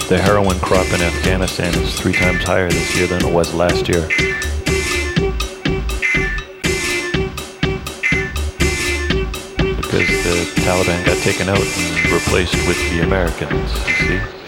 The heroin crop in Afghanistan is 3 times higher this year than it was last year. Because the Taliban got taken out and replaced with the Americans, you see?